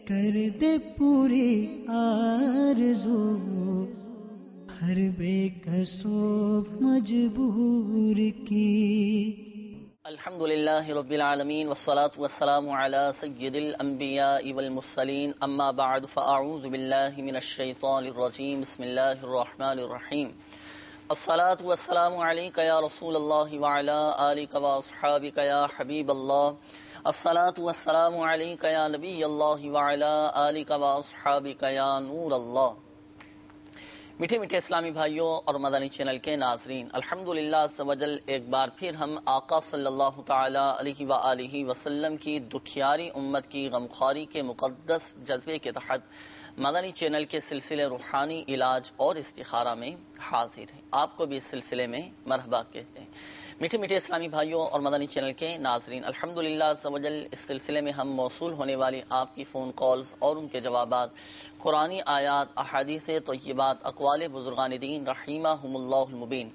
کر دے پوری آرزو ہر بے کسو مجبور کی. الحمد للہ رب العالمین والصلاة والسلام علی سید الانبیاء والمرسلین اما بعد فاعوذ باللہ من الشیطان الرجیم بسم اللہ الرحمن الرحیم. الصلاة والسلام علیک یا رسول اللہ وعلی آلک واصحابک یا حبیب اللہ. الصلاة والسلام علیک یا نبی اللہ وعلی آلک واصحابک یا نور اللہ. میٹھے میٹھے اسلامی بھائیوں اور مدنی چینل کے ناظرین، الحمدللہ عز و جل ایک بار پھر ہم آقا صلی اللہ تعالی علیہ وآلہ وسلم کی دکھیاری امت کی غمخواری کے مقدس جذبے کے تحت مدنی چینل کے سلسلے روحانی علاج اور استخارہ میں حاضر ہیں. آپ کو بھی اس سلسلے میں مرحبا کہتے ہیں. میٹھے میٹھے اسلامی بھائیوں اور مدنی چینل کے ناظرین، الحمدللہ عز و جل اس سلسلے میں ہم موصول ہونے والی آپ کی فون کالز اور ان کے جوابات، قرآنی آیات، احادیث طیبات، اقوال بزرگان دین رحمہم اللہ المبین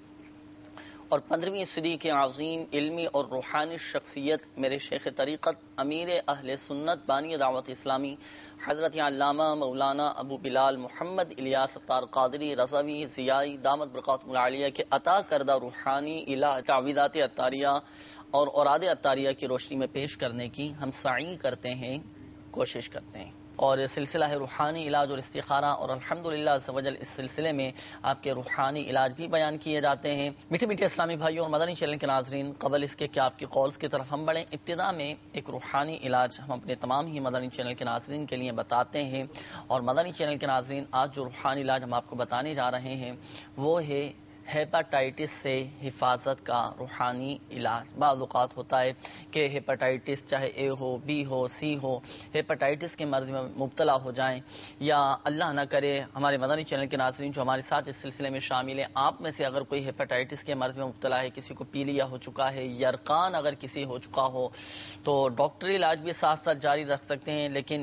اور 15ویں صدی کے عظیم علمی اور روحانی شخصیت میرے شیخ طریقت امیر اہل سنت بانی دعوت اسلامی حضرت علامہ مولانا ابو بلال محمد الیاس ستار قادری رضوی ضیائی دامت برکاتہم العالیہ کے عطا کردہ روحانی علاج تعویذات عطاریہ اور اوراد عطاریہ کی روشنی میں پیش کرنے کی ہم سعی کرتے ہیں، کوشش کرتے ہیں. اور سلسلہ ہے روحانی علاج اور استخارہ، اور الحمدللہ عز و جل اس سلسلے میں آپ کے روحانی علاج بھی بیان کیے جاتے ہیں. میٹھے میٹھے اسلامی بھائیوں اور مدنی چینل کے ناظرین، قبل اس کے کہ آپ کی کالز کی طرف ہم بڑھیں، ابتدا میں ایک روحانی علاج ہم اپنے تمام ہی مدنی چینل کے ناظرین کے لیے بتاتے ہیں. اور مدنی چینل کے ناظرین، آج جو روحانی علاج ہم آپ کو بتانے جا رہے ہیں وہ ہے ہیپاٹائٹس سے حفاظت کا روحانی علاج. بعض اوقات ہوتا ہے کہ ہیپاٹائٹس چاہے اے ہو، be who, C who, hepatitis کے مرض میں مبتلا ہو جائیں، یا اللہ نہ کرے ہمارے مدنی چینل کے ناظرین جو ہمارے ساتھ اس سلسلے میں شامل ہیں، آپ میں سے اگر کوئی ہیپاٹائٹس کے مرض میں مبتلا ہے، کسی کو پیلیا ہو چکا ہے، یرقان اگر کسی ہو چکا ہو، تو ڈاکٹری علاج بھی ساتھ ساتھ جاری رکھ سکتے ہیں، لیکن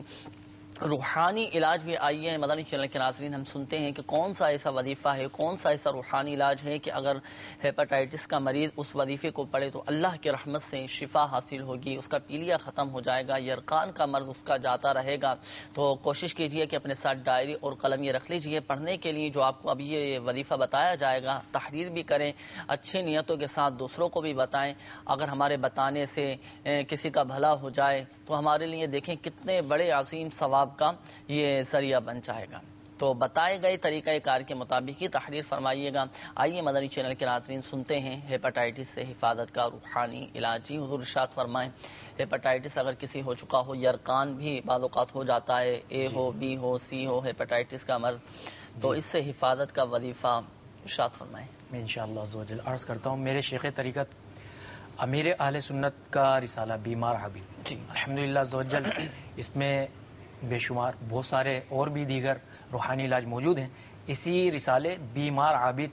روحانی علاج بھی آئیے مدنی چینل کے ناظرین ہم سنتے ہیں کہ کون سا ایسا وظیفہ ہے، کون سا ایسا روحانی علاج ہے کہ اگر ہیپاٹائٹس کا مریض اس وظیفے کو پڑھے تو اللہ کی رحمت سے شفا حاصل ہوگی، اس کا پیلیا ختم ہو جائے گا، یرقان کا مرض اس کا جاتا رہے گا. تو کوشش کیجئے کہ اپنے ساتھ ڈائری اور قلم یہ رکھ لیجئے پڑھنے کے لیے جو آپ کو ابھی یہ وظیفہ بتایا جائے گا، تحریر بھی کریں، اچھی نیتوں کے ساتھ دوسروں کو بھی بتائیں. اگر ہمارے بتانے سے کسی کا بھلا ہو جائے تو ہمارے لیے دیکھیں کتنے بڑے عظیم ثواب کا یہ ذریعہ بن جائے گا. تو بتائے گئے طریقہ کار کے مطابق ہی تحریر فرمائیے گا. آئیے مدنی چینل کے ناظرین سنتے ہیں ہیپاٹائٹس سے حفاظت کا روحانی علاج. جی حضور ارشاد فرمائیں، ہیپاٹائٹس اگر کسی ہو چکا ہو، یرقان بھی بعض اوقات ہو جاتا ہے، اے ہو، be who, C who, hepatitis کا مرض، تو اس سے حفاظت کا وظیفہ ارشاد فرمائیں. میں انشاءاللہ عز و جل عرض کرتا ہوں، میرے شیخ طریقت امیر اہل سنت کا رسالہ بیمار حبیب، جی الحمدللہ عز و جل اس میں بے شمار بہت سارے اور بھی دیگر روحانی علاج موجود ہیں. اسی رسالے بیمار عابد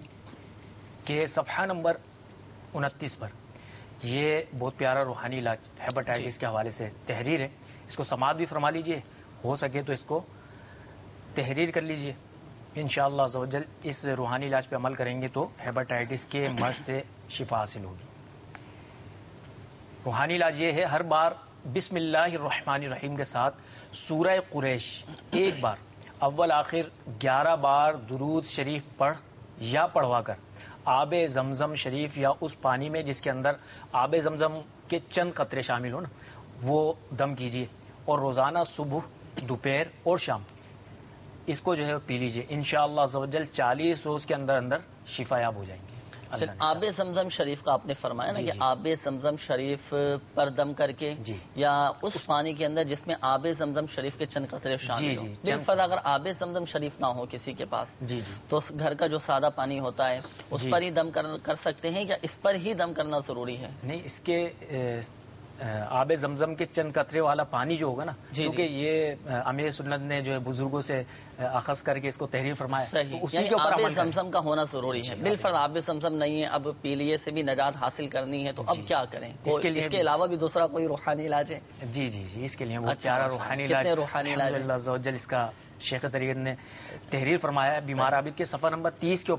کے صفحہ نمبر 29 پر یہ بہت پیارا روحانی علاج ہیپاٹائٹس کے حوالے سے تحریر ہے. اس کو سماعت بھی فرما لیجئے، ہو سکے تو اس کو تحریر کر لیجئے. انشاءاللہ عز و جل اس روحانی علاج پہ عمل کریں گے تو ہیپاٹائٹس کے مرض سے شفا حاصل ہوگی. روحانی علاج یہ ہے، ہر بار بسم اللہ الرحمن الرحیم کے ساتھ سورہ قریش ایک بار اول آخر 11 بار درود شریف پڑھ یا پڑھوا کر آب زمزم شریف یا اس پانی میں جس کے اندر آب زمزم کے چند قطرے شامل ہوں نا وہ دم کیجیے، اور روزانہ صبح، دوپہر اور شام اس کو جو ہے پی لیجیے. انشاءاللہ عز و جل 40 روز کے اندر اندر شفا یاب ہو جائیں گے. آب زمزم شریف کا آپ نے فرمایا نا کہ آب زمزم شریف پر دم کر کے یا اس پانی کے اندر جس میں آب زمزم شریف کے چند قطرے شامل ہوں. بالفرض اگر آب زمزم شریف نہ ہو کسی کے پاس تو گھر کا جو سادہ پانی ہوتا ہے اس پر ہی دم کر سکتے ہیں یا اس پر ہی دم کرنا ضروری ہے؟ نہیں، اس کے آب زمزم کے چند قطرے والا پانی جو ہوگا نا، کیونکہ یہ امیر سنت نے جو ہے بزرگوں سے اخذ کر کے اس کو تحریر فرمایا، یعنی آب زمزم کا ہونا ضروری ہے. بالفرض آب زمزم نہیں ہے، اب پیلیے سے بھی نجات حاصل کرنی ہے تو اب کیا کریں؟ اس کے علاوہ بھی دوسرا کوئی روحانی علاج ہے؟ جی جی جی، اس کے لیے بہت پیارا روحانی علاج الحمدللہ عز و جل اس کا شیخ طریقت نے تحریر فرمایا ہے. بیمار عابد کے صفحہ نمبر 30 کے اوپر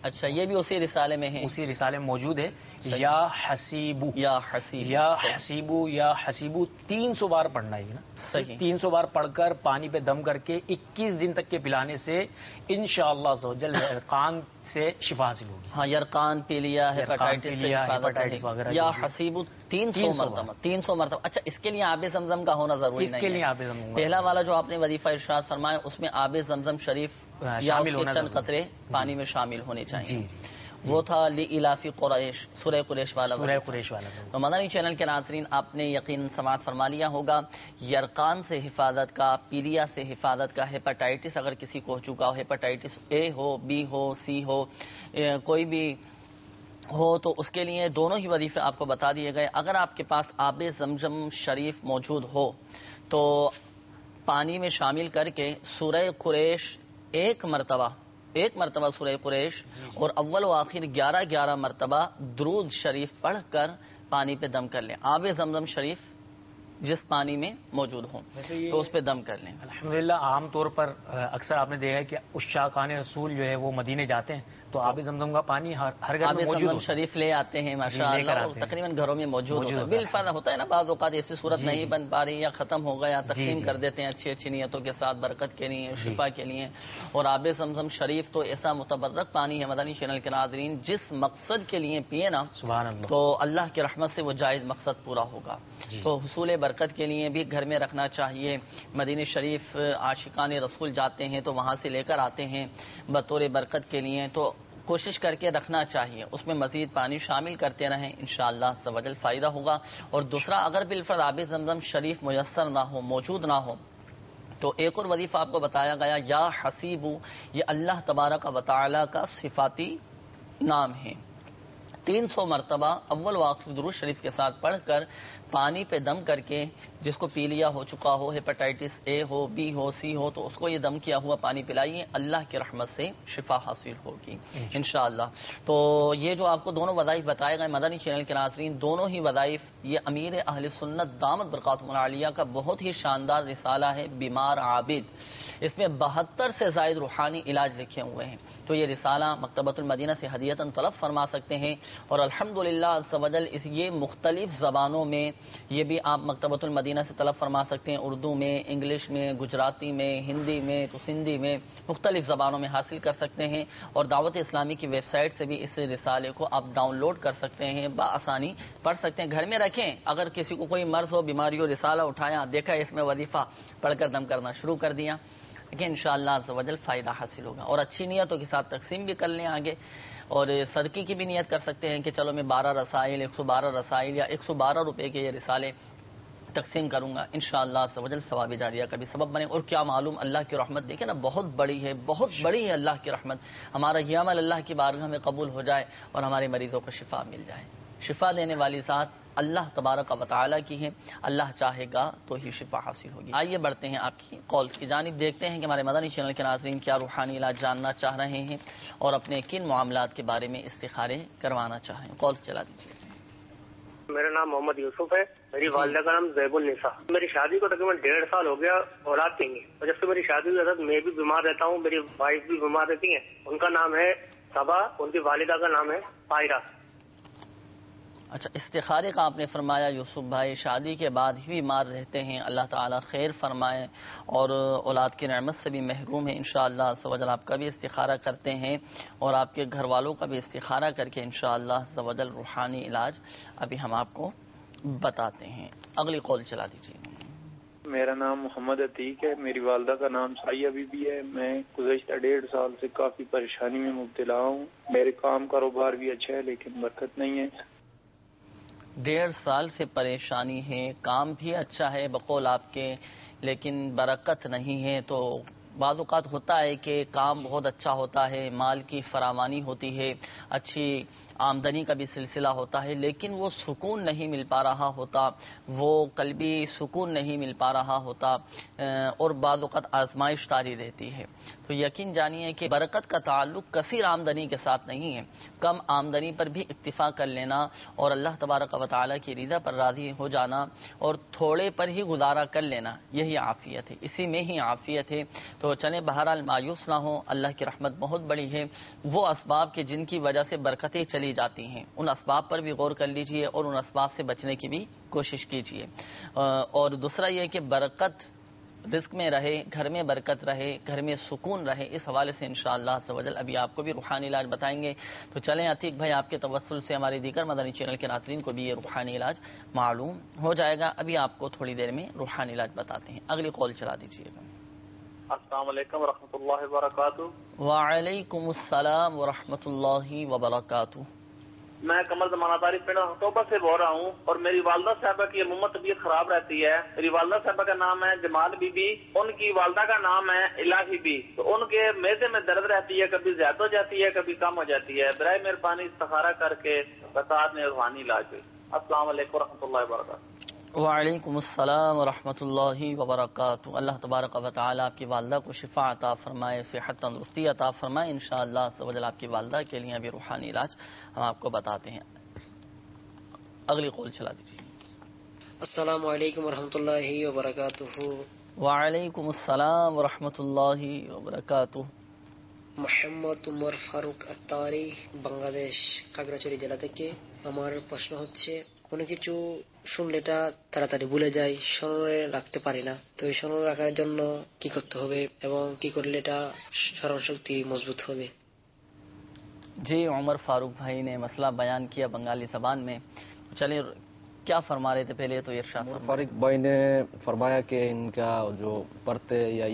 اچھا، یہ بھی اسی رسالے میں ہے؟ اسی رسالے میں موجود ہے. یا حسیبو، یا حسیب، یا حسیبو، یا حسیبو 300 بار پڑھنا ہے نا. صحیح. 300 بار پڑھ کر پانی پہ دم کر کے 21 دن تک کے پلانے سے انشاءاللہ عز و جل یرقان سے شفا حاصل ہوگی. ہاں، یرقان، پیلیا، ہیپاٹائٹس سے ہیپاٹائٹس وغیرہ. یا حسیب 300 مرتبہ. 300 مرتبہ. اچھا، اس کے لیے آب زمزم کا ہونا ضروری نہیں ہے؟ اس کے لیے آب زمزم، پہلا والا جو آپ نے وظیفہ ارشاد فرمایا اس میں آب زمزم شریف یا اس کے چند قطرے پانی میں شامل ہونے چاہیے. وہ تھا لإلاف قریش، سورہ قریش والا. سورہ قریش والا. تو مدنی چینل کے ناظرین، آپ نے یقین سماعت فرما لیا ہوگا، یرقان سے حفاظت کا، پیلیا سے حفاظت کا، ہیپاٹائٹس اگر کسی کو ہو چکا ہو، ہیپاٹائٹس اے ہو، بی ہو، سی ہو، کوئی بھی ہو، تو اس کے لیے دونوں ہی وظیفے آپ کو بتا دیے گئے. اگر آپ کے پاس آب زمزم شریف موجود ہو تو پانی میں شامل کر کے سورہ قریش ایک مرتبہ سورہ قریش اور اول و آخر 11 مرتبہ درود شریف پڑھ کر پانی پہ دم کر لیں. آب زمزم شریف جس پانی میں موجود ہوں تو اس پہ دم کر لیں. الحمدللہ عام طور پر اکثر آپ نے دیکھا ہے کہ عشاقان رسول جو ہے وہ مدینے جاتے ہیں تو آب زمزم کا پانی ہر گھر میں موجود زمزم شریف لے آتے ہیں ماشاءاللہ، اور تقریباً گھروں میں موجود ہوتا ہے. بالفرض ہوتا ہے نا، بعض اوقات ایسی صورت نہیں بن پا رہی یا ختم ہو گیا، تقسیم کر دیتے ہیں اچھی نیتوں کے ساتھ، برکت کے لیے، شفا کے لیے. اور آب زمزم شریف تو ایسا متبرک پانی ہے مدنی چینل کے ناظرین، جس مقصد کے لیے پیے نا سبحان اللہ تو اللہ کی رحمت سے وہ جائز مقصد پورا ہوگا. تو حصول برکت کے لیے بھی گھر میں رکھنا چاہیے. مدینہ شریف عاشقان رسول جاتے ہیں تو وہاں سے لے کر آتے ہیں بطور برکت کے لیے، تو کوشش کر کے رکھنا چاہیے. اس میں مزید پانی شامل کرتے رہیں، انشاءاللہ سبحانہ فائدہ ہوگا. اور دوسرا، اگر بالفرض آب زمزم شریف میسر نہ ہو، موجود نہ ہو، تو ایک اور وظیفہ آپ کو بتایا گیا، یا حسیبو. یہ اللہ تبارک و تعالی کا صفاتی نام ہے. 300 مرتبہ اول و آخر درود شریف کے ساتھ پڑھ کر پانی پہ دم کر کے، جس کو پیلیا ہو چکا ہو، ہیپاٹائٹس اے ہو، بی ہو، سی ہو، تو اس کو یہ دم کیا ہوا پانی پلائیے، اللہ کی رحمت سے شفا حاصل ہوگی انشاءاللہ. تو یہ جو آپ کو دونوں وظائف بتائے گئے مدنی چینل کے ناظرین، دونوں ہی وظائف یہ امیر اہل سنت دامت برکاتہم العالیہ کا بہت ہی شاندار رسالہ ہے، بیمار عابد. اس میں 72 سے زائد روحانی علاج لکھے ہوئے ہیں. تو یہ رسالہ مکتبۃ المدینہ سے ہدیتاً طلب فرما سکتے ہیں. اور الحمدللہ عز و جل یہ مختلف زبانوں میں یہ بھی آپ مکتبۃ المدینہ سے طلب فرما سکتے ہیں. اردو میں، انگلش میں، گجراتی میں، ہندی میں، تو سندھی میں، مختلف زبانوں میں حاصل کر سکتے ہیں. اور دعوت اسلامی کی ویب سائٹ سے بھی اس رسالے کو آپ ڈاؤن لوڈ کر سکتے ہیں، بآسانی پڑھ سکتے ہیں. گھر میں رکھیں. اگر کسی کو کوئی مرض ہو، بیماری ہو، رسالہ اٹھایا، دیکھا اس میں وظیفہ پڑھ کر دم کرنا شروع کر دیا، کہ انشاءاللہ عز و جل فائدہ حاصل ہوگا. اور اچھی نیتوں کے ساتھ تقسیم بھی کر لیں آگے. اور صدقے کی بھی نیت کر سکتے ہیں کہ چلو میں 12 رسائل، 112 رسائل یا 112 روپے کے یہ رسالے تقسیم کروں گا، انشاءاللہ عز و جل ثواب جاریہ کا بھی سبب بنے. اور کیا معلوم، اللہ کی رحمت دیکھیں نا، بہت بڑی ہے، بہت بڑی ہے اللہ کی رحمت. ہمارا یہ عمل اللہ کی بارگاہ میں قبول ہو جائے اور ہمارے مریضوں کو شفا مل جائے. شفا دینے والی ذات اللہ تبارک و تعالی کی ہے، اللہ چاہے گا تو ہی شفا حاصل ہوگی. آئیے بڑھتے ہیں آپ کی کال کی جانب، دیکھتے ہیں کہ ہمارے مدنی چینل کے ناظرین کیا روحانی علاج جاننا چاہ رہے ہیں اور اپنے کن معاملات کے بارے میں استخارے کروانا چاہ رہے ہیں. کال چلا دیجیے. میرا نام محمد یوسف ہے. میری والدہ کا نام زیب النساء. میری شادی کو تقریباً 1.5 سال ہو گیا، اولاد نہیں ہے. اور جب سے میری شادی ہوئی حضرت میں بھی بیمار رہتا ہوں، میری وائف بھی بیمار رہتی ہیں. ان کا نام ہے صبا، ان کی والدہ کا نام ہے پائرہ. اچھا، استخارے کا آپ نے فرمایا یوسف بھائی، شادی کے بعد ہی بیمار رہتے ہیں، اللہ تعالیٰ خیر فرمائے اور اولاد کی نعمت سے بھی محروم ہے. انشاءاللہ عز و جل آپ کا بھی استخارہ کرتے ہیں اور آپ کے گھر والوں کا بھی استخارہ کر کے انشاءاللہ عز و جل روحانی علاج ابھی ہم آپ کو بتاتے ہیں. اگلی کال چلا دیجیے. میرا نام محمد عتیق ہے. میری والدہ کا نام سائیہ بی بی ہے. میں گزشتہ 1.5 سال سے کافی پریشانی میں مبتلا ہوں. میرے کام کاروبار بھی اچھا ہے لیکن برکت نہیں ہے. 1.5 سال سے پریشانی ہے، کام بھی اچھا ہے بقول آپ کے، لیکن برکت نہیں ہے. تو بعض اوقات ہوتا ہے کہ کام بہت اچھا ہوتا ہے، مال کی فراوانی ہوتی ہے، اچھی آمدنی کا بھی سلسلہ ہوتا ہے، لیکن وہ سکون نہیں مل پا رہا ہوتا، وہ قلبی سکون نہیں مل پا رہا ہوتا، اور بعض اوقات آزمائش طاری رہتی ہے، تو یقین جانیے کہ برکت کا تعلق کثیر آمدنی کے ساتھ نہیں ہے، کم آمدنی پر بھی اکتفا کر لینا اور اللہ تبارک و تعالیٰ کی رضا پر راضی ہو جانا اور تھوڑے پر ہی گزارا کر لینا، یہی عافیت ہے، اسی میں ہی عافیت ہے۔ تو چلیں بہرحال مایوس نہ ہو، اللہ کی رحمت بہت بڑی ہے، وہ اسباب کے جن کی وجہ سے برکتیں چلی جاتی ہیں ان اسباب پر بھی غور کر لیجئے اور ان اسباب سے بچنے کی بھی کوشش کیجئے۔ اور دوسرا یہ کہ برکت رزق میں رہے، گھر میں برکت رہے، گھر میں سکون رہے، اس حوالے سے انشاءاللہ عز و جل ابھی آپ کو بھی روحانی علاج بتائیں گے۔ تو چلیں عتیق بھائی، آپ کے توسل سے ہمارے دیگر مدنی چینل کے ناظرین کو بھی یہ روحانی علاج معلوم ہو جائے گا۔ ابھی آپ کو تھوڑی دیر میں روحانی علاج بتاتے ہیں، اگلی کال چلا دیجیے گا۔ السلام علیکم ورحمۃ اللہ وبرکاتہ۔ وعلیکم السلام ورحمۃ اللہ وبرکاتہ۔ میں کمل زمانہ داری پنڈ اکتوبر سے بول رہا ہوں، اور میری والدہ صاحبہ کی عموماً طبیعت خراب رہتی ہے۔ میری والدہ صاحبہ کا نام ہے جمال بی بی، ان کی والدہ کا نام ہے الہی بی، تو ان کے معدے میں درد رہتی ہے، کبھی زیادہ ہو جاتی ہے کبھی کم ہو جاتی ہے، برائے مہربانی استخارہ کر کے بتا دیں روحانی علاج ہوئی۔ السلام علیکم ورحمۃ اللہ وبرکاتہ۔ وعلیکم السلام ورحمۃ اللہ وبرکاتہ۔ اللہ تبارک و تعالیٰ آپ کی والدہ کو شفا عطا فرمائے، صحت تندرستی عطا فرمائے۔ انشاءاللہ عز و جل آپ کی والدہ کے لیے ابھی روحانی علاج ہم آپ کو بتاتے ہیں۔ اگلی قول چلا دیجیے۔ السلام علیکم ورحمۃ اللہ وبرکاتہ۔ وعلیکم السلام ورحمۃ اللہ وبرکاتہ۔ মোহাম্মদ উমর ফারুক আত্তারি, বাংলাদেশ, খাগড়াছড়ি জেলা থেকে। আমার প্রশ্ন হচ্ছে, কোনো কিছু শুনলে এটা তাড়াতাড়ি ভুলে যায়, স্মরণে রাখতে পারি না, তো এই স্মরণে রাখার জন্য কি করতে হবে এবং কি করলে এটা স্মরণ শক্তি মজবুত হবে? جی عمر فاروق بھائی نے مسئلہ بیان کیا بنگالی زبان میں، چلیے کیا فرما رہے تھے پہلے تو ارشاد فرمائیں۔ فاروق بھائی نے فرمایا کہ ان کا جو پڑھتے یا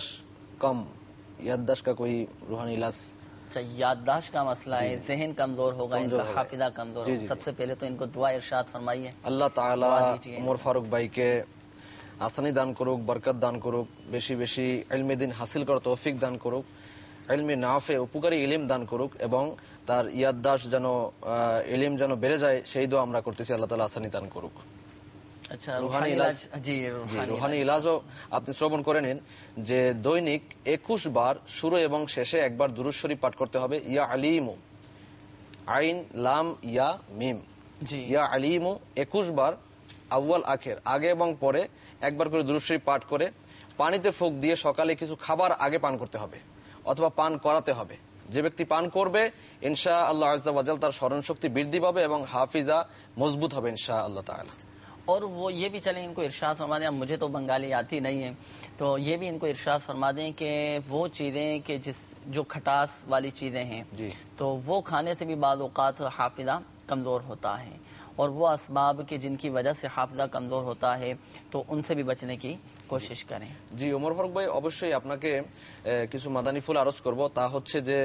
یادداشت کا کوئی روحانی علاج، اچھا یادداشت کا مسئلہ ہے، ذہن کمزور ہوگا، ان کا حافظہ کمزور ہوگا، سب سے پہلے تو ان کو دعا ارشاد فرمائیے۔ আল্লাহ তাআলা উমর ফারুক ভাইকে আসানি দান করুক, বরকত দান করুক, বেশি বেশি ইলমে দিন হাসিল করার তৌফিক দান করুক, ইলমে নাফে উপকারী ইলম দান করুক এবং তার ইয়াদদাশত যেন ইলম যেন বেড়ে যায় সেই দোয়া আমরা করতেছি। আল্লাহ তাআলা আসানি দান করুক। আচ্ছা রুহানি ইলাজ, জি রুহানি ইলাজও আপনি শ্রবণ করে নিন যে দৈনিক 21 বার শুরু এবং শেষে একবার দুরূদ শরীফ পাঠ করতে হবে। ইয়া আলিমু, আইন লাম ইয়া মিম, জি ইয়া আলিমু 21 বার আউয়াল আখের, আগে এবং পরে একবার করে দুরূদ শরীফ পাঠ করে পানিতে ফুঁক দিয়ে সকালে কিছু খাবার আগে পান করতে হবে অথবা পান করাতে হবে। যে ব্যক্তি পান করবে ইনশাআল্লাহ আযজা ওয়া জাল তার স্মরণ শক্তি বৃদ্ধি পাবে এবং হাফিজা মজবুত হবে ইনশাআল্লাহ তাআলা। اور وہ یہ بھی چلیں ان کو ارشاد فرما دیں، اب مجھے تو بنگالی آتی نہیں ہے، تو یہ بھی ان کو ارشاد فرما دیں کہ وہ چیزیں کہ جو کھٹاس والی چیزیں ہیں جی تو وہ کھانے سے بھی بعض اوقات حافظہ کمزور ہوتا ہے، اور وہ اسباب کہ جن کی وجہ سے حافظہ কমজোর ہوتا ہے تو ان سے بھی بچنے کی কোশিশ করেন। জি ওমর ফারুক ভাই, অবশ্যই আপনাকে কিছু মাদানী ফুল আরজ করব, তা হচ্ছে যে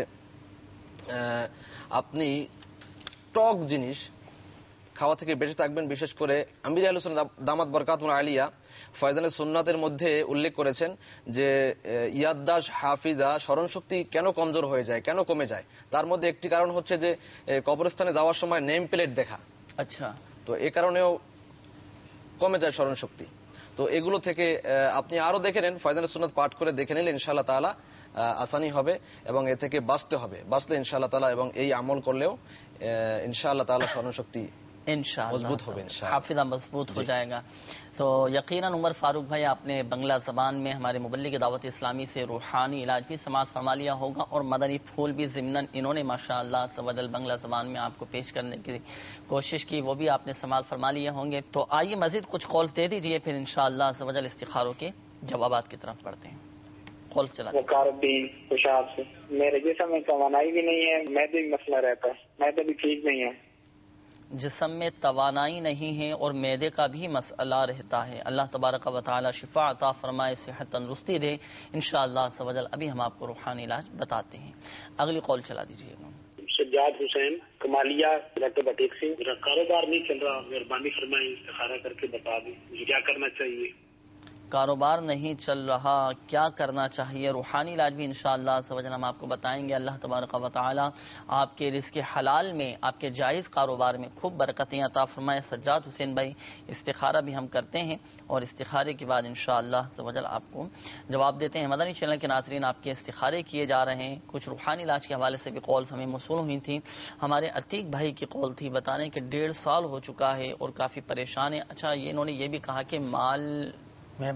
আপনি টক জিনিস খাওয়া থেকে বেঁচে থাকবেন। বিশেষ করে আমির আহলে সুন্নাত দামাত বরকাতুল আলিয়া ফয়জানে সুন্নাতের মধ্যে উল্লেখ করেছেন যে ইয়াদদাশ হাফিজা স্মরণ শক্তি কেন কমজোর হয়ে যায়, কেন কমে যায়, তার মধ্যে একটি কারণ হচ্ছে যে কবরস্থানে যাওয়ার সময় নেম প্লেট দেখা, আচ্ছা, তো এ কারণেও কমে যায় স্মরণ শক্তি। তো এগুলো থেকে আপনি আরো দেখে নেন, ফয়জানে সুন্নাত পাঠ করে দেখে নিলে ইনশাআল্লাহ তাআলা আসানি হবে এবং এ থেকে বাঁচলে ইনশাআল্লাহ তাআলা এবং এই আমল করলেও ইনশাআল্লাহ তাআলা স্মরণ শক্তি مضبوط ہو حافظہ مضبوط ہو جائے گا۔ تو یقیناً عمر فاروق بھائی آپ نے بنگلہ زبان میں ہمارے مبلغ دعوت اسلامی سے روحانی علاج بھی سماعت فرما لیا ہوگا، اور مدنی پھول بھی ضمناً انہوں نے ماشاءاللہ سبدل بنگلہ زبان میں آپ کو پیش کرنے کی کوشش کی، وہ بھی آپ نے سماعت فرما لیے ہوں گے۔ تو آئیے مزید کچھ قول دے دیجئے، پھر انشاءاللہ سبدل استخاروں کے جوابات کی طرف بڑھتے ہیں۔ قول چلا خوشاب سے میرے جسم میں توانائی بھی نہیں ہے، معدے بھی مسئلہ رہتا ہے، معدہ بھی ٹھیک نہیں ہے، جسم میں توانائی نہیں ہے اور معدے کا بھی مسئلہ رہتا ہے، اللہ تبارک و تعالی شفا عطا فرمائے، صحت تندرستی دے انشاءاللہ عز و جل۔ ابھی ہم آپ کو روحانی علاج بتاتے ہیں، اگلی قول چلا دیجیے گا۔ سجاد حسین کمالیہ ڈاکٹر بٹیک سے، میرا کاروبار نہیں چل رہا، مہربانی فرمائیں استخارہ کر کے بتا دیں مجھے کیا کرنا چاہیے۔ کاروبار نہیں چل رہا، کیا کرنا چاہیے؟ روحانی علاج بھی انشاءاللہ سوجن ہم آپ کو بتائیں گے۔ اللہ تبارک و تعالی آپ کے رزق حلال میں، آپ کے جائز کاروبار میں خوب برکتیں عطا فرمائے۔ سجاد حسین بھائی استخارہ بھی ہم کرتے ہیں اور استخارے کے بعد انشاءاللہ سوجن آپ کو جواب دیتے ہیں۔ مدنی چینل کے ناظرین، آپ کے استخارے کیے جا رہے ہیں۔ کچھ روحانی علاج کے حوالے سے بھی کالز ہمیں موصول ہوئی تھیں۔ ہمارے عتیق بھائی کی کال تھی، بتانے کہ 1.5 سال ہو چکا ہے اور کافی پریشان ہے۔ اچھا، یہ انہوں نے یہ بھی کہا کہ مال میں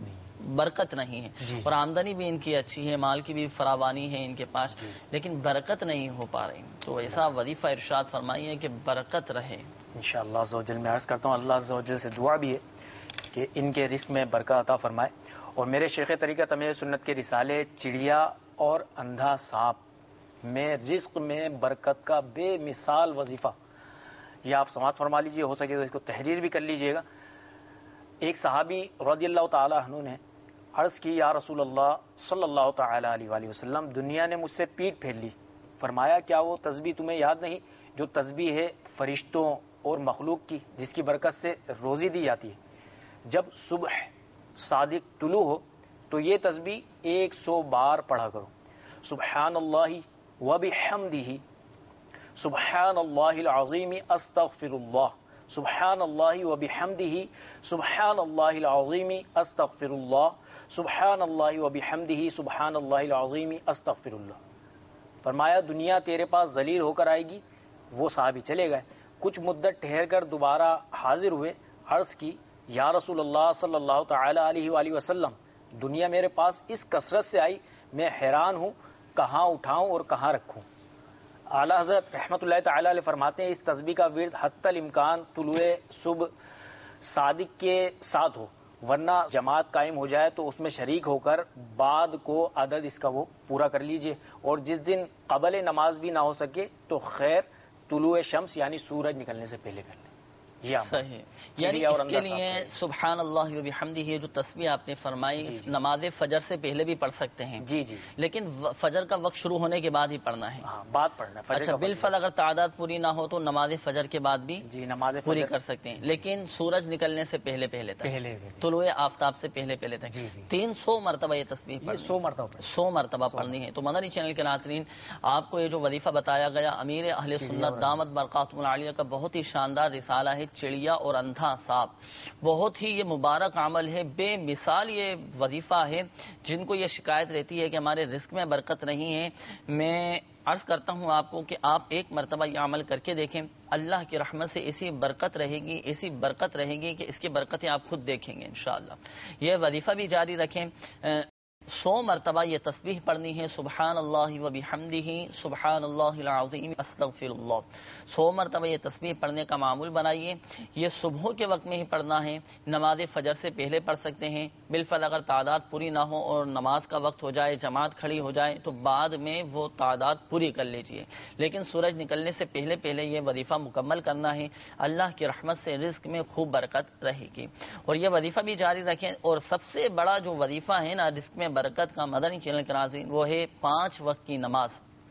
برکت نہیں ہے اور آمدنی بھی ان کی اچھی ہے، مال کی بھی فراوانی ہے ان کے پاس، لیکن برکت نہیں ہو پا رہی۔ تو ایسا وظیفہ ارشاد فرمائیے کہ برکت رہے۔ انشاءاللہ عز و جل میں عرض کرتا ہوں، اللہ عز و جل سے دعا بھی ہے کہ ان کے رزق میں برکت عطا فرمائے۔ اور میرے شیخ طریقت امیر سنت کے رسالے چڑیا اور اندھا سانپ میں رزق میں برکت کا بے مثال وظیفہ، یہ آپ سماعت فرما لیجئے، ہو سکے تو اس کو تحریر بھی کر لیجئے گا۔ ایک صحابی رضی اللہ تعالی عنہ نے عرض کی، یا رسول اللہ صلی اللہ تعالی علیہ وآلہ وسلم، دنیا نے مجھ سے پیٹ پھیر لی۔ فرمایا، کیا وہ تسبیح تمہیں یاد نہیں جو تسبیح ہے فرشتوں اور مخلوق کی، جس کی برکت سے روزی دی جاتی ہے؟ جب صبح صادق طلوع ہو تو یہ تسبیح 100 بار پڑھا کرو، سبحان اللہ وبحمدہ، سبحان اللہ العظیم استغفر اللہ، سبحان اللہ وبحمدہ، سبحان اللہ العظیم استغفر اللہ، سبحان اللہ وبحمدہ، سبحان اللہ العظیم استغفر اللہ۔ فرمایا، دنیا تیرے پاس ذلیل ہو کر آئے گی۔ وہ صحابی چلے گئے، کچھ مدت ٹھہر کر دوبارہ حاضر ہوئے، عرض کی، یا رسول اللہ صلی اللہ تعالی علیہ وآلہ وسلم، دنیا میرے پاس اس کثرت سے آئی، میں حیران ہوں، کہاں اٹھاؤں اور کہاں رکھوں؟ اعلیٰ حضرت رحمۃ اللہ تعالی علیہ فرماتے ہیں، اس تسبیح کا ورد حتی الامکان طلوع صبح صادق کے ساتھ ہو، ورنہ جماعت قائم ہو جائے تو اس میں شریک ہو کر بعد کو عدد اس کا وہ پورا کر لیجئے، اور جس دن قبل نماز بھی نہ ہو سکے تو خیر طلوع شمس یعنی سورج نکلنے سے پہلے کر لیں۔ صحیح، یعنی اس کے لیے سبحان اللہ وبحمدہ یہ جو تسبیح آپ نے فرمائی نماز فجر سے پہلے بھی پڑھ سکتے ہیں، لیکن فجر کا وقت شروع ہونے کے بعد ہی پڑھنا ہے، بعد پڑھنا ہے۔ اچھا، بالفعل اگر تعداد پوری نہ ہو تو نماز فجر کے بعد بھی نماز پوری کر سکتے ہیں، لیکن سورج نکلنے سے پہلے تک، طلوع آفتاب سے پہلے تک 300 مرتبہ یہ تسبیح 100 مرتبہ پڑھنی ہے۔ تو مدنی چینل کے ناظرین، آپ کو یہ جو وظیفہ بتایا گیا امیر اہل سنت دامت برکاتہم العالیہ کا بہت ہی شاندار رسالہ ہے، چڑیا اور اندھا سانپ، بہت ہی یہ مبارک عمل ہے، بے مثال یہ وظیفہ ہے۔ جن کو یہ شکایت رہتی ہے کہ ہمارے رزق میں برکت نہیں ہے، میں عرض کرتا ہوں آپ کو کہ آپ ایک مرتبہ یہ عمل کر کے دیکھیں، اللہ کی رحمت سے ایسی برکت رہے گی کہ اس کی برکتیں آپ خود دیکھیں گے انشاءاللہ۔ یہ وظیفہ بھی جاری رکھیں۔ 100 مرتبہ یہ تسبیح پڑھنی ہے، سبحان اللہ وبحمدہ، سبحان اللہ العظیم استغفر اللہ۔ 100 مرتبہ یہ تسبیح پڑھنے کا معمول بنائیے۔ یہ صبح کے وقت میں ہی پڑھنا ہے، نماز فجر سے پہلے پڑھ سکتے ہیں، بالفعل اگر تعداد پوری نہ ہو اور نماز کا وقت ہو جائے، جماعت کھڑی ہو جائے تو بعد میں وہ تعداد پوری کر لیجئے، لیکن سورج نکلنے سے پہلے یہ وظیفہ مکمل کرنا ہے۔ اللہ کی رحمت سے رزق میں خوب برکت رہے گی، اور یہ وظیفہ بھی جاری رکھیں۔ اور سب سے بڑا جو وظیفہ ہے نا رزق میں برکت کا، مدنی چینل کے ناظرین، وہ ہے 5 وقت کی نماز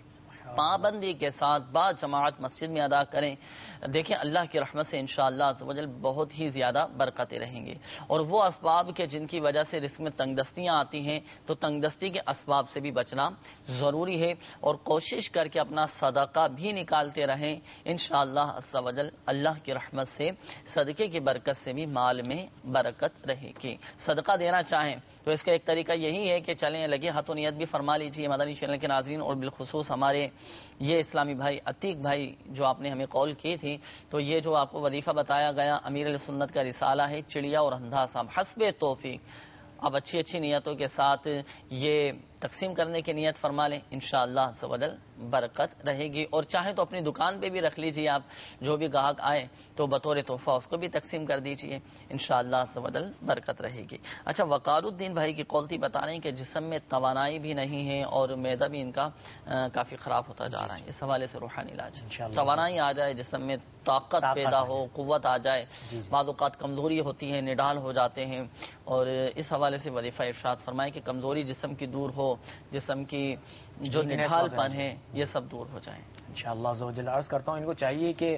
پابندی کے ساتھ با جماعت مسجد میں ادا کریں۔ دیکھیں اللہ کی رحمت سے انشاءاللہ عز و جل بہت ہی زیادہ برکتیں رہیں گے۔ اور وہ اسباب کے جن کی وجہ سے رزق میں تنگ دستیاں آتی ہیں، تو تنگ دستی کے اسباب سے بھی بچنا ضروری ہے، اور کوشش کر کے اپنا صدقہ بھی نکالتے رہیں، انشاءاللہ عز و جل اللہ کی رحمت سے صدقے کی برکت سے بھی مال میں برکت رہے گی۔ صدقہ دینا چاہیں تو اس کا ایک طریقہ یہی ہے کہ چلیں لگے ہاتھوں نیت بھی فرما لیجیے مدنی چینل کے ناظرین، اور بالخصوص ہمارے یہ اسلامی بھائی عتیق بھائی جو آپ نے ہمیں کال کی تھی، تو یہ جو آپ کو وظیفہ بتایا گیا امیر علیہ سنت کا رسالہ ہے چڑیا اور اندھا سانپ، حسب توفیق اب اچھی نیتوں کے ساتھ یہ تقسیم کرنے کی نیت فرما لیں، انشاءاللہ عز و جل برکت رہے گی۔ اور چاہیں تو اپنی دکان پہ بھی رکھ لیجیے، آپ جو بھی گاہک آئے تو بطور تحفہ اس کو بھی تقسیم کر دیجیے، انشاءاللہ عز و جل برکت رہے گی۔ اچھا، وقار الدین بھائی کی قولتی بتا رہے ہیں کہ جسم میں توانائی بھی نہیں ہے اور معدہ بھی ان کا کافی خراب ہوتا جا رہا ہے، اس حوالے سے روحانی علاج، توانائی آ جائے، جسم میں طاقت پیدا ہو، قوت آ جائے، بعض اوقات کمزوری ہوتی ہے، نڈال ہو جاتے ہیں، اور اس حوالے سے وظیفہ ارشاد فرمائے کہ کمزوری جسم کی دور ہو، جسم کی جو نڈھال پن ہے یہ سب دور ہو جائیں انشاءاللہ عز و جل۔ عرض کرتا ہوں ان کو چاہیے کہ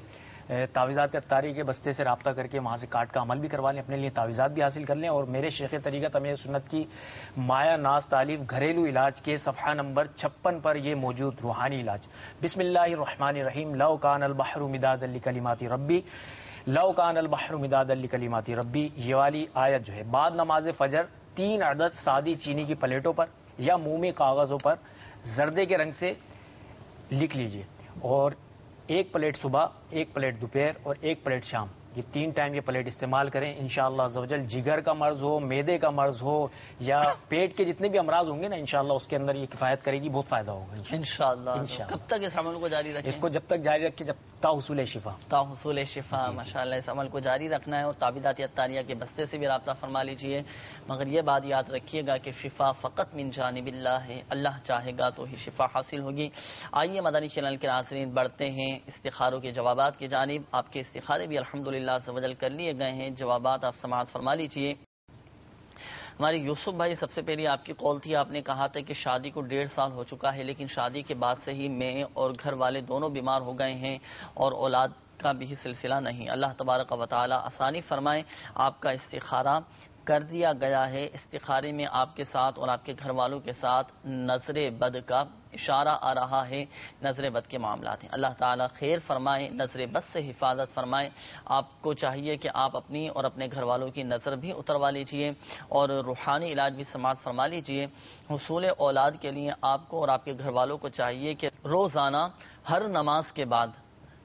تعویذات اتاری کے بستے سے رابطہ کر کے وہاں سے کارڈ کا عمل بھی کروا لیں، اپنے لیے تعویذات بھی حاصل کر لیں، اور میرے شیخ طریقت امیر سنت کی مایا ناز تالیف گھریلو علاج کے صفحہ نمبر 56 پر یہ موجود روحانی علاج، بسم اللہ الرحمن الرحیم، لو کان البحر مدادا لکلمات ربی، لو کان البحر مدادا لکلمات ربی، یہ والی آیت جو ہے بعد نماز فجر 3 عدد سادی چینی کی پلیٹوں پر یا مومی کاغذوں پر زردے کے رنگ سے لکھ لیجئے، اور 1 پلیٹ صبح، 1 پلیٹ دوپہر اور 1 پلیٹ شام، یہ 3 ٹائم یہ پلیٹ استعمال کریں، انشاءاللہ عزوجل جگر کا مرض ہو، معدے کا مرض ہو یا پیٹ کے جتنے بھی امراض ہوں گے نا، انشاءاللہ اس کے اندر یہ کفایت کرے گی، بہت فائدہ ہوگا انشاءاللہ۔ کب تک اس عمل کو جاری رکھیں؟ اس کو جب تک جاری رکھیں جب تا حصول شفا، حصول شفا، ماشاءاللہ اس عمل کو جاری رکھنا ہے، اور تعویذات اتاریہ کے بستے سے بھی رابطہ فرما لیجئے، مگر یہ بات یاد رکھیے گا کہ شفا فقط من جانب اللہ ہے، اللہ چاہے گا تو ہی شفا حاصل ہوگی۔ آئیے مدنی چینل کے ناظرین بڑھتے ہیں استخاروں کے جوابات کی جانب۔ آپ کے استخارے بھی الحمدللہ عزوجل کر لیے گئے ہیں، جوابات آپ سماعت فرما لیجئے۔ ہمارے یوسف بھائی، سب سے پہلی آپ کی کال تھی، آپ نے کہا تھا کہ شادی کو 1.5 سال ہو چکا ہے، لیکن شادی کے بعد سے ہی میں اور گھر والے دونوں بیمار ہو گئے ہیں اور اولاد کا بھی سلسلہ نہیں۔ اللہ تبارک و تعالی آسانی فرمائے۔ آپ کا استخارہ کر دیا گیا ہے، استخارے میں آپ کے ساتھ اور آپ کے گھر والوں کے ساتھ نظر بد کا اشارہ آ رہا ہے، نظر بد کے معاملات ہیں، اللہ تعالیٰ خیر فرمائے، نظر بد سے حفاظت فرمائے۔ آپ کو چاہیے کہ آپ اپنی اور اپنے گھر والوں کی نظر بھی اتروا لیجئے اور روحانی علاج بھی سماعت فرما لیجئے۔ حصول اولاد کے لیے آپ کو اور آپ کے گھر والوں کو چاہیے کہ روزانہ ہر نماز کے بعد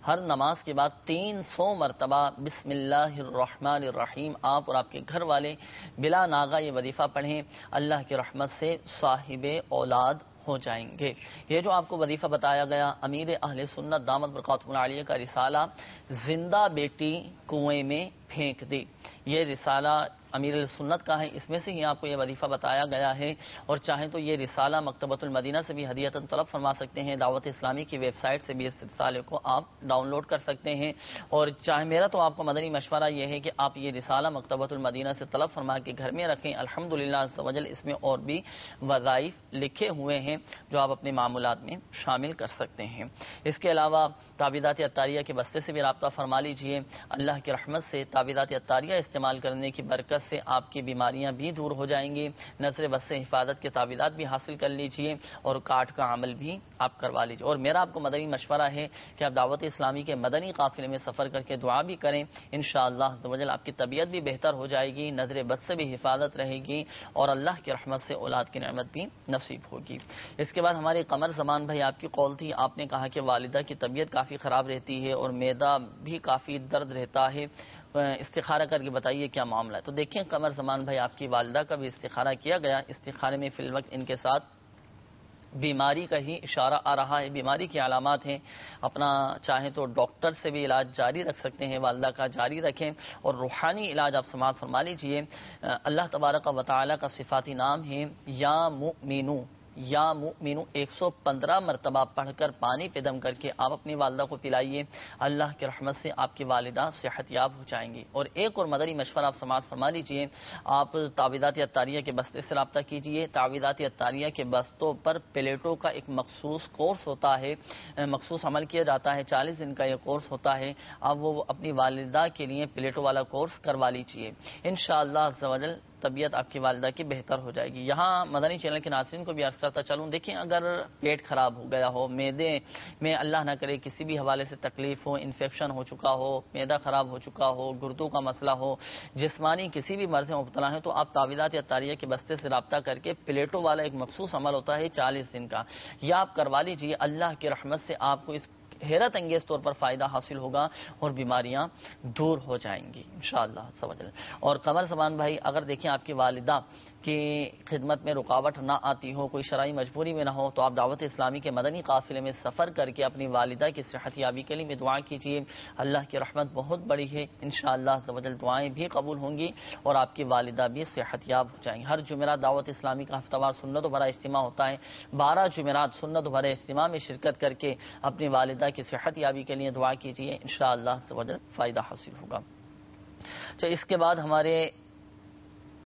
300 مرتبہ بسم اللہ الرحمن الرحیم آپ اور آپ کے گھر والے بلا ناغہ یہ وظیفہ پڑھیں، اللہ کی رحمت سے صاحب اولاد ہو جائیں گے۔ یہ جو آپ کو وظیفہ بتایا گیا، امیر اہل سنت دامت برکاتہ العالیہ کا رسالہ زندہ بیٹی کنویں میں پھینک دی، یہ رسالہ امیر سنت کا ہے، اس میں سے ہی آپ کو یہ وظیفہ بتایا گیا ہے، اور چاہیں تو یہ رسالہ مکتبۃ المدینہ سے بھی ہدیۃً طلب فرما سکتے ہیں، دعوت اسلامی کی ویب سائٹ سے بھی اس رسالے کو آپ ڈاؤن لوڈ کر سکتے ہیں، اور چاہے میرا تو آپ کو مدنی مشورہ یہ ہے کہ آپ یہ رسالہ مکتبۃ المدینہ سے طلب فرما کے گھر میں رکھیں۔ الحمدللہ عز و جل اس میں اور بھی وظائف لکھے ہوئے ہیں جو آپ اپنے معمولات میں شامل کر سکتے ہیں۔ اس کے علاوہ تعویذات اتاریہ کے بستے سے بھی رابطہ فرما لیجئے، اللہ کی رحمت سے تعویذات اتاریہ استعمال کرنے کی برکت سے آپ کی بیماریاں بھی دور ہو جائیں گی، نظر بد سے حفاظت کے تعویذات بھی حاصل کر لیجئے اور کاٹ کا عمل بھی آپ کروا لیجئے۔ اور میرا آپ کو مدنی مشورہ ہے کہ آپ دعوت اسلامی کے مدنی قافلے میں سفر کر کے دعا بھی کریں، انشاءاللہ عز و جل آپ کی طبیعت بھی بہتر ہو جائے گی، نظر بد سے بھی حفاظت رہے گی اور اللہ کی رحمت سے اولاد کی نعمت بھی نصیب ہوگی۔ اس کے بعد ہمارے قمر زمان بھائی آپ کی کال تھی، آپ نے کہا کہ والدہ کی طبیعت کافی خراب رہتی ہے اور معدہ بھی کافی درد رہتا ہے، استخارہ کر کے بتائیے کیا معاملہ ہے۔ تو دیکھیں قمر زمان بھائی، آپ کی والدہ کا بھی استخارہ کیا گیا، استخارے میں فی الوقت ان کے ساتھ بیماری کا ہی اشارہ آ رہا ہے، بیماری کی علامات ہیں، اپنا چاہیں تو ڈاکٹر سے بھی علاج جاری رکھ سکتے ہیں، والدہ کا جاری رکھیں اور روحانی علاج آپ سماعت فرما لیجئے۔ اللہ تبارک و تعالی کا صفاتی نام ہے یا مؤمنو، یا مؤمنو 115 مرتبہ پڑھ کر پانی پہ دم کر کے آپ اپنی والدہ کو پلائیے، اللہ کی رحمت سے آپ کی والدہ صحت یاب ہو جائیں گی۔ اور ایک اور مدنی مشورہ آپ سماعت فرما لیجئے، آپ تعویذات اتاریہ کے بستے سے رابطہ کیجئے، تعویذات اتاریہ کے بستوں پر پلیٹوں کا ایک مخصوص کورس ہوتا ہے، مخصوص عمل کیا جاتا ہے، 40 دن کا یہ کورس ہوتا ہے، آپ وہ اپنی والدہ کے لیے پلیٹوں والا کورس کروا لیجئے، انشاءاللہ عز و جل طبیعت آپ کی والدہ کی بہتر ہو جائے گی۔ یہاں مدنی چینل کے ناظرین کو بھی عرض کرتا چلوں، دیکھیں اگر پیٹ خراب ہو گیا ہو، معدے میں اللہ نہ کرے کسی بھی حوالے سے تکلیف ہو، انفیکشن ہو چکا ہو، معدہ خراب ہو چکا ہو، گردوں کا مسئلہ ہو، جسمانی کسی بھی مرض میں مبتلا ہے، تو آپ تعویذات اتاریہ کے بستے سے رابطہ کر کے پلیٹوں والا ایک مخصوص عمل ہوتا ہے 40 دن کا، یہ آپ کروا لیجیے، اللہ کی رحمت سے آپ کو اس حیرت انگیز طور پر فائدہ حاصل ہوگا اور بیماریاں دور ہو جائیں گی انشاءاللہ عز و جل۔ اور قمر زمان بھائی، اگر دیکھیں آپ کی والدہ کی خدمت میں رکاوٹ نہ آتی ہو، کوئی شرعی مجبوری میں نہ ہو، تو آپ دعوت اسلامی کے مدنی قافلے میں سفر کر کے اپنی والدہ کی صحت یابی کے لیے دعا کیجیے، اللہ کی رحمت بہت بڑی ہے، انشاءاللہ عز و جل دعائیں بھی قبول ہوں گی اور آپ کی والدہ بھی صحت یاب ہو جائیں گی۔ ہر جمعرات دعوت اسلامی کا ہفتہ وار سنت و بھرا اجتماع ہوتا ہے، 12 جمعرات سنت و بھرے اجتماع میں شرکت کر کے اپنی والدہ کی صحت یابی کے لیے دعا کیجیے، انشاءاللہ عز و جل فائدہ حاصل ہوگا۔ تو اس کے بعد ہمارے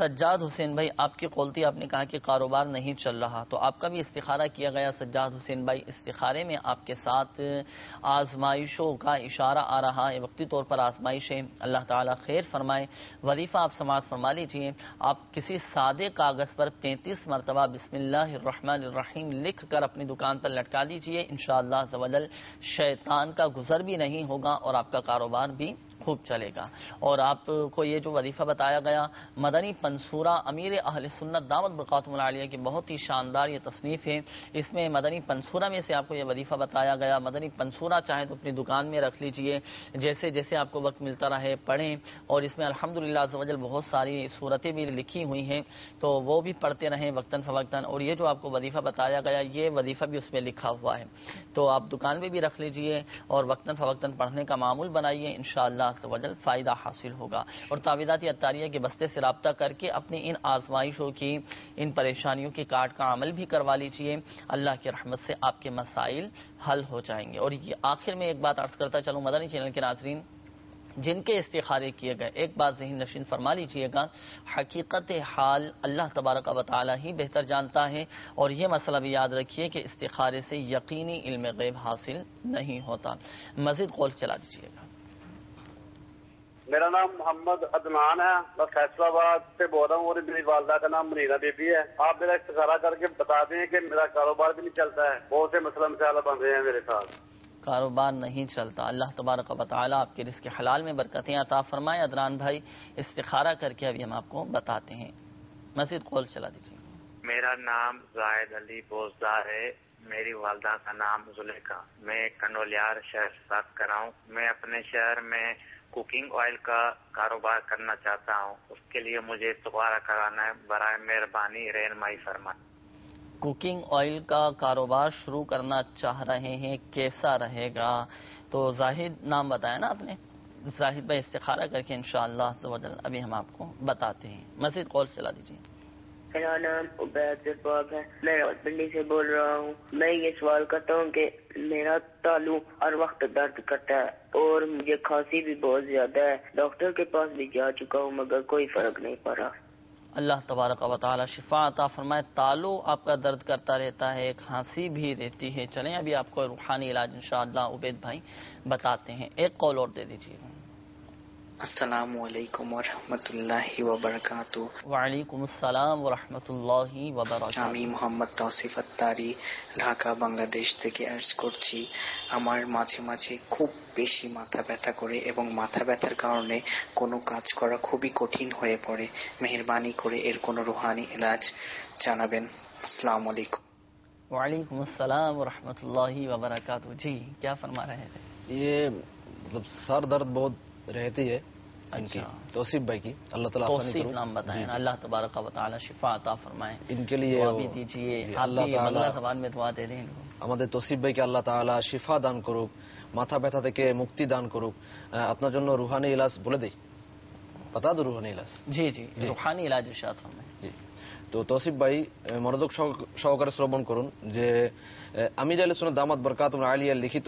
سجاد حسین بھائی، آپ کی قولتی آپ نے کہا کہ کاروبار نہیں چل رہا، تو آپ کا بھی استخارہ کیا گیا سجاد حسین بھائی. استخارے میں آپ کے ساتھ آزمائشوں کا اشارہ آ رہا ہے، وقتی طور پر آزمائش ہے. اللہ تعالیٰ خیر فرمائے. وظیفہ آپ سماعت فرما لیجیے. آپ کسی سادے کاغذ پر 35 مرتبہ بسم اللہ الرحمن الرحیم لکھ کر اپنی دکان پر لٹکا دیجیے. انشاءاللہ عز و جل شیطان کا گزر بھی نہیں ہوگا اور آپ کا کاروبار بھی خوب چلے گا. اور آپ کو یہ جو وظیفہ بتایا گیا مدنی پنصورہ امیر اہل سنت دامت برکاتہم العالیہ کی بہت ہی شاندار یہ تصنیف ہے. اس میں مدنی پنصورہ میں سے آپ کو یہ وظیفہ بتایا گیا. مدنی پنصورہ چاہیں تو اپنی دکان میں رکھ لیجئے، جیسے جیسے آپ کو وقت ملتا رہے پڑھیں. اور اس میں الحمدللہ عز و جل بہت ساری صورتیں بھی لکھی ہوئی ہیں، تو وہ بھی پڑھتے رہیں وقتاً فوقتاً. اور یہ جو آپ کو وظیفہ بتایا گیا یہ وظیفہ بھی اس میں لکھا ہوا ہے، تو آپ دکان میں بھی رکھ لیجئے اور وقتاً فوقتاً پڑھنے کا معمول بنائیے. انشاءاللہ عز و جل فائدہ حاصل ہوگا. اور تعویذات عطاریہ کے بستے سے رابطہ کر کے اپنی ان آزمائشوں کی، ان پریشانیوں کی کاٹ کا عمل بھی کروا لیجئے. اللہ کی رحمت سے آپ کے مسائل حل ہو جائیں گے. اور یہ آخر میں ایک بات عرض کرتا چلوں مدنی چینل کے ناظرین، جن کے استخارے کیے گئے، ایک بات ذہن نشین فرما لیجئے گا، حقیقت حال اللہ تبارک و تعالی ہی بہتر جانتا ہے. اور یہ مسئلہ بھی یاد رکھیے کہ استخارے سے یقینی علم غیب حاصل نہیں ہوتا. مزید قول چلا دیجئے گا. میرا نام محمد عدنان ہے، میں فیصلہ آباد سے بول رہا ہوں اور میری والدہ کا نام منیرہ بی بی ہے. آپ میرا استخارہ کر کے بتا دیں کہ میرا کاروبار بھی نہیں چلتا ہے، بہت سے مسئلہ مسائل بن رہے ہیں میرے ساتھ. کاروبار نہیں چلتا، اللہ تبارک و تعالی آپ کے رزق حلال میں برکتیں عطا فرمائے. عدنان بھائی استخارہ کر کے ابھی ہم آپ کو بتاتے ہیں. مزید قول چلا دیجیے. میرا نام زاہد علی بوزدار ہے، میری والدہ کا نام زلیخا. میں کنڈولیار شہر سے بات کر رہا ہوں. میں اپنے شہر میں کوکنگ آئل کا کاروبار کرنا چاہتا ہوں، اس کے لیے مجھے استخارہ کرانا ہے، برائے مہربانی رہنمائی فرمائیں. کوکنگ آئل کا کاروبار شروع کرنا چاہ رہے ہیں، کیسا رہے گا؟ تو زاہد نام بتایا نا آپ نے، زاہد بھائی استخارہ کر کے انشاءاللہ عز و جل ابھی ہم آپ کو بتاتے ہیں. مزید قول چلا دیجیے. میرا نام عبید الرحمن ہے، میں راولپنڈی سے بول رہا ہوں. میں یہ سوال کرتا ہوں کہ میرا تالو ہر وقت درد کرتا ہے اور مجھے کھانسی بھی بہت زیادہ ہے. ڈاکٹر کے پاس بھی جا چکا ہوں مگر کوئی فرق نہیں پڑا. اللہ تبارک و تعالی شفا عطا فرمائے. تالو آپ کا درد کرتا رہتا ہے، کھانسی بھی رہتی ہے. چلیں ابھی آپ کو روحانی علاج انشاءاللہ عبید بھائی بتاتے ہیں. ایک قول اور دے دیجیے. السلام علیکم ورحمۃ اللہ وبرکاتہ. وعلیکم السلام ورحمۃ اللہ وبرکاتہ. আমি মোহাম্মদ তৌসিফ আত্তারি, ঢাকা বাংলাদেশ থেকে আর্জ করছি. আমার মাঝে মাঝে খুব বেশি মাথা ব্যথা করে এবং মাথা ব্যথার কারণে কোনো কাজ করা খুবই কঠিন হয়ে পড়ে. মেহেরবানি করে এর কোনো রুহানি ইলাজ জানাবেন. আসসালামু আলাইকুম. وعلیکم السلام ورحمۃ اللہ وبرکاتہ. جی کیا فرما رہے تھے؟ یہ مطلب سر درد بہت رہتی ہے ان کی، توصیف بھائی کی. اللہ تعالیٰ توصیف نام بتائیں. اللہ تبارک و تعالی شفا عطا فرمائیں. ان کے لیے دعا بھی دیجیے. اللہ تعالی بنگلہ زبان میں دعا دے دیں. আমাদের তৌসিফ ভাইকে আল্লাহ তাআলা শিফা দান করুক, মাথা ব্যথা থেকে মুক্তি দান করুক. আপনার জন্য রুহানি ইলাজ বলে দেই, বাতা দো রুহানি ইলাজ. জি জি, রুহানি ইলাজ ইরশাদ ফরমায়. জি, তো তৌসিফ ভাই মনোযোগ সহকারে শ্রবণ করুন যে আমির আহলে সুন্নাত দামাত বরকাতুম আলিয়া লিখিত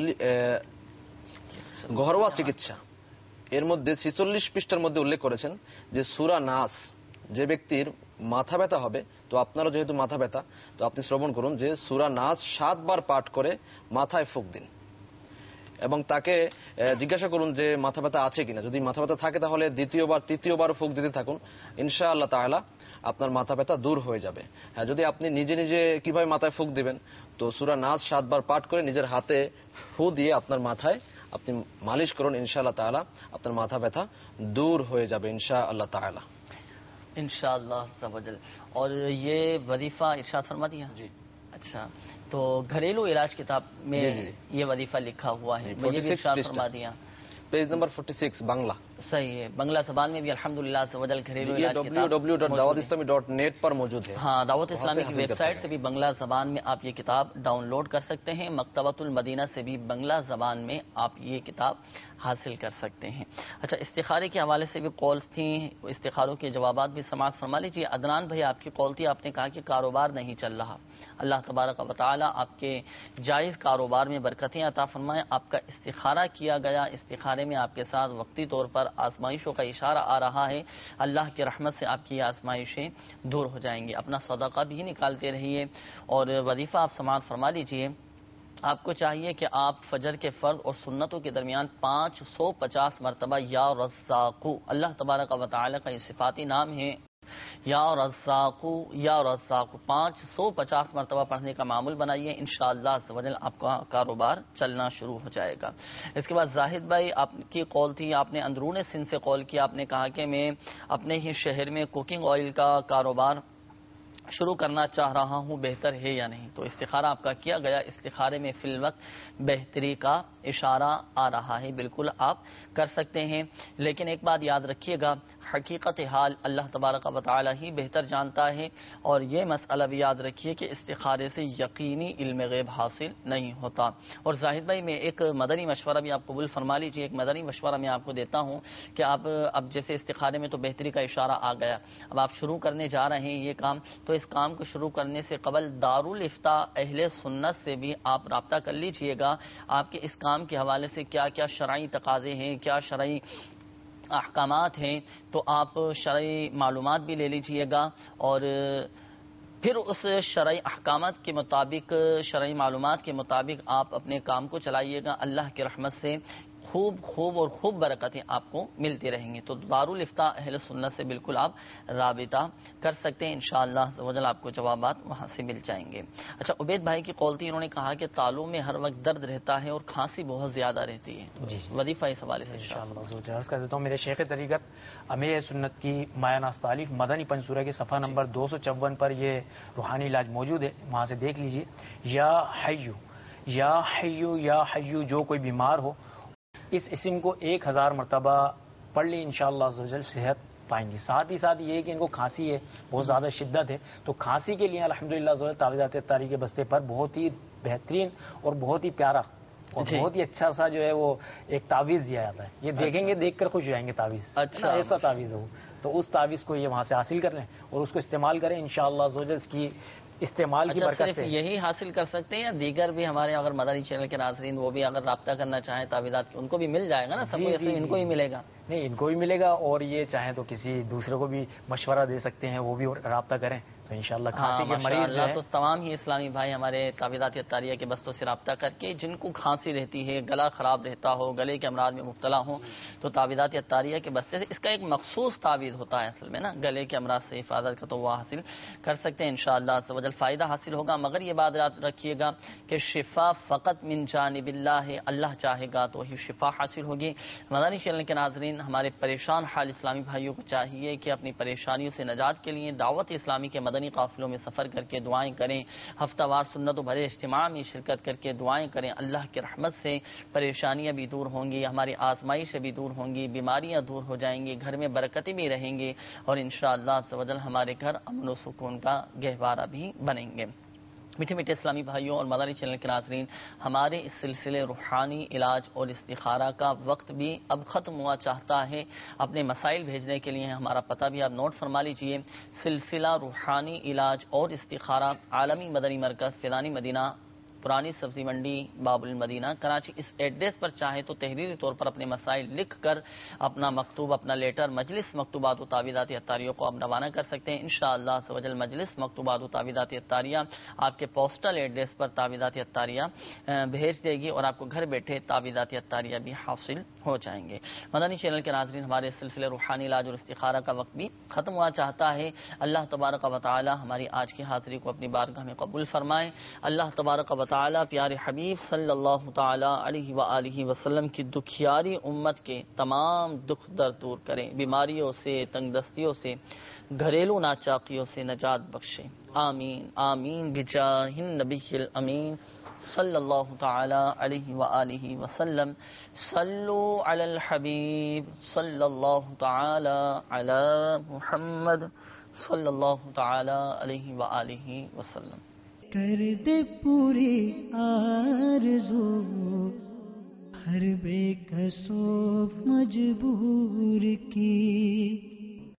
ঘরোয়া চিকিৎসা এর মধ্যে 46 পৃষ্ঠার মধ্যে উল্লেখ করেছেন যে সূরা নাস, যে ব্যক্তির মাথা ব্যথা হবে, তো আপনারও যেহেতু মাথা ব্যথা, তো আপনি শ্রবণ করুন যে সূরা নাস 7 বার পাঠ করে মাথায় ফুঁক দিন এবং তাকে জিজ্ঞাসা করুন যে মাথা ব্যথা আছে কিনা. যদি মাথা ব্যথা থাকে তাহলে দ্বিতীয়বার তৃতীয়বারও ফুঁক দিতে থাকুন. ইনশাআল্লাহ তাআলা আপনার মাথা ব্যথা দূর হয়ে যাবে. হ্যাঁ, যদি আপনি নিজে নিজে কিভাবে মাথায় ফুঁক দিবেন, তো সূরা নাস 7 বার পাঠ করে নিজের হাতে ফু দিয়ে আপনার মাথায় আপনি মালিশ করুন. ইনশাআল্লাহ তাআলা আপনার মাথা ব্যথা দূর হয়ে যাবে ইনশাআল্লাহ তাআলা. انشاءاللہ سبحان. اور یہ وظیفہ ارشاد فرما دیا. جی اچھا، تو گھریلو علاج کتاب میں یہ وظیفہ لکھا ہوا ہے، یہ بھی ارشاد فرما دیا. پیج نمبر 46 بنگلہ. صحیح ہے، بنگلہ زبان میں بھی الحمدللہ سے وجل گھریلو علاج کتاب www.dawatislami.net پر موجود ہے. ہاں، دعوت اسلامی کی ویب سائٹ سے بھی بنگلہ زبان میں آپ یہ کتاب ڈاؤن لوڈ کر سکتے ہیں. مکتبۃ المدینہ سے بھی بنگلہ زبان میں آپ یہ کتاب حاصل کر سکتے ہیں. اچھا، استخارے کے حوالے سے بھی کالز تھیں، استخاروں کے جوابات بھی سماعت فرما لیجیے. عدنان بھائی آپ کی کال تھی، آپ نے کہا کہ کاروبار نہیں چل رہا. اللہ تبارک و تعالی آپ کے جائز کاروبار میں برکتیں عطا فرمائے. آپ کا استخارہ کیا گیا، استخارے میں آپ کے ساتھ وقتی طور پر پر آزمائشوں کا اشارہ آ رہا ہے، اللہ کی رحمت سے آپ کی یہ آزمائشیں دور ہو جائیں گی. اپنا صدقہ بھی نکالتے رہیے اور وظیفہ آپ سماعت فرما لیجئے. آپ کو چاہیے کہ آپ فجر کے فرض اور سنتوں کے درمیان 550 مرتبہ یا رزاقو، اللہ تبارک و تعالی کا یہ صفاتی نام ہے، یا رزاقو یا رزاقو، 550 مرتبہ پڑھنے کا معمول بنائیے. انشاءاللہ عز و جل آپ کا کاروبار چلنا شروع ہو جائے گا. اس کے بعد زاہد بھائی، آپ کی قول تھی، آپ نے اندرون سندھ سے قول کیا. آپ نے کہا کہ میں اپنے ہی شہر میں کوکنگ آئل کا کاروبار شروع کرنا چاہ رہا ہوں، بہتر ہے یا نہیں؟ تو استخارہ آپ کا کیا گیا، استخارے میں فی الوقت بہتری کا اشارہ آ رہا ہے، بالکل آپ کر سکتے ہیں. لیکن ایک بات یاد رکھیے گا، حقیقت حال اللہ تبارک و تعالی ہی بہتر جانتا ہے. اور یہ مسئلہ بھی یاد رکھیے کہ استخارے سے یقینی علم غیب حاصل نہیں ہوتا. اور زاہد بھائی، میں ایک مدنی مشورہ بھی آپ قبول فرما لیجیے. ایک مدنی مشورہ میں آپ کو دیتا ہوں کہ آپ اب جیسے استخارے میں تو بہتری کا اشارہ آ گیا، اب آپ شروع کرنے جا رہے ہیں یہ کام، تو اس کام کو شروع کرنے سے قبل دارالافتاء اہل سنت سے بھی آپ رابطہ کر لیجئے گا. آپ کے اس کام کے حوالے سے کیا کیا شرعی تقاضے ہیں، کیا شرعی احکامات ہیں، تو آپ شرعی معلومات بھی لے لیجئے گا اور پھر اس شرعی احکامات کے مطابق، شرعی معلومات کے مطابق آپ اپنے کام کو چلائیے گا. اللہ کی رحمت سے خوب برکتیں آپ کو ملتی رہیں گی. تو دارالافتاء اہل سنت سے بالکل آپ رابطہ کر سکتے ہیں. انشاءاللہ عز و جل آپ کو جوابات وہاں سے مل جائیں گے. اچھا، عبید بھائی کی قول تھی، انہوں نے کہا کہ تالوں میں ہر وقت درد رہتا ہے اور کھانسی بہت زیادہ رہتی ہے. وظیفہ اس حوالے سے انشاءاللہ عرض کر دیتا ہوں. میرے شیخ طریقت امیر سنت کی مایہ ناز تالیف مدنی پنصورہ کے صفحہ نمبر 254 پر یہ روحانی علاج موجود ہے، وہاں سے دیکھ لیجیے. یا حیو یا حیو یا حیو، جو کوئی بیمار ہو اس اسم کو 1000 مرتبہ پڑھ لی، انشاءاللہ عز و جل صحت پائیں گے. ساتھ ہی ساتھ یہ کہ ان کو کھانسی ہے، بہت زیادہ شدت ہے، تو کھانسی کے لیے الحمدللہ عز و جل تعویذات اتاری کے بستے پر بہت ہی بہترین اور بہت ہی پیارا اور بہت ہی اچھا سا جو ہے وہ ایک تعویذ دیا جاتا ہے. یہ دیکھیں گے، دیکھ کر خوش ہو جائیں گے. تعویذ ایسا تعویذ ہو تو اس تعویذ کو یہ وہاں سے حاصل کر لیں اور اس کو استعمال کریں. انشاءاللہ عز و جل اس کی استعمال کی برکت سے یہی حاصل کر سکتے ہیں، یا دیگر بھی ہمارے اگر مدنی چینل کے ناظرین وہ بھی اگر رابطہ کرنا چاہیں تعویذات کی، ان کو بھی مل جائے گا نا؟ سب کو ان کو ہی ملے گا؟ نہیں، ان کو بھی ملے گا، اور یہ چاہیں تو کسی دوسرے کو بھی مشورہ دے سکتے ہیں، وہ بھی رابطہ کریں. تو انشاءاللہ کھانسی کے مریض جو ہے، تو تمام ہی اسلامی بھائی ہمارے تعویذات اتاریہ کے بستوں سے رابطہ کر کے جن کو کھانسی رہتی ہے، گلا خراب رہتا ہو، گلے کے امراض میں مبتلا ہوں، تو تعویذات اتاریہ کے بستے سے اس کا ایک مخصوص تعویذ ہوتا ہے اصل میں نا، گلے کے امراض سے حفاظت کا، تو وہ حاصل کر سکتے ہیں. انشاءاللہ عز و جل فائدہ حاصل ہوگا. مگر یہ بات یاد رکھیے گا کہ شفا فقط من جانب اللہ ہے، اللہ چاہے گا تو وہی شفا حاصل ہوگی. مدنی چینل کے ناظرین، ہمارے پریشان حال اسلامی بھائیوں کو چاہیے کہ اپنی پریشانیوں سے نجات کے لیے دعوت اسلامی کے مدنی قافلوں میں سفر کر کے دعائیں کریں، ہفتہ وار سنت و بھرے اجتماع میں شرکت کر کے دعائیں کریں. اللہ کی رحمت سے پریشانیاں بھی دور ہوں گی، ہماری آزمائشیں بھی دور ہوں گی، بیماریاں دور ہو جائیں گی، گھر میں برکتیں بھی رہیں گی، اور انشاءاللہ عز و جل ہمارے گھر امن و سکون کا گہوارہ بھی بنیں گے. میٹھے میٹھے اسلامی بھائیوں اور مدنی چینل کے ناظرین، ہمارے اس سلسلے روحانی علاج اور استخارہ کا وقت بھی اب ختم ہوا چاہتا ہے. اپنے مسائل بھیجنے کے لیے ہمارا پتہ بھی آپ نوٹ فرما لیجئے. سلسلہ روحانی علاج اور استخارہ، عالمی مدنی مرکز، فیضانی مدینہ، پرانی سبزی منڈی، باب المدینہ، کراچی. اس ایڈریس پر چاہے تو تحریری طور پر اپنے مسائل لکھ کر اپنا مکتوب، اپنا لیٹر مجلس مکتوبات و تعویذات اتاریہ کو آپ روانہ کر سکتے ہیں. انشاءاللہ عز و جل مجلس مکتوبات و تعویذات اتاریہ آپ کے پوسٹل ایڈریس پر تعویذات اتاریہ بھیج دے گی اور آپ کو گھر بیٹھے تعویذات اتاریہ بھی حاصل ہو جائیں گے. مدنی چینل کے ناظرین، ہمارے سلسلے روحانی علاج اور استخارہ کا وقت بھی ختم ہوا چاہتا ہے. اللہ تبارک و تعالی ہماری آج کی حاضری کو اپنی بارگاہ میں قبول فرمائے. اللہ تبارک و تعالی پیارے حبیب صلی اللہ تعالی علیہ وآلہ وسلم کی دکھیاری امت کے تمام دکھ درد دور کریں، بیماریوں سے، تنگ دستیوں سے، گھریلو ناچاقیوں سے نجات بخشیں. آمین آمین بجاہ النبی الامین صلی اللہ تعالی علیہ وآلہ وسلم. صلو علی الحبیب صلی اللہ تعالی علی محمد صلی اللہ تعالی علیہ وآلہ وسلم. کر دے پوری آرزو ہر بے کسو مجبور کی.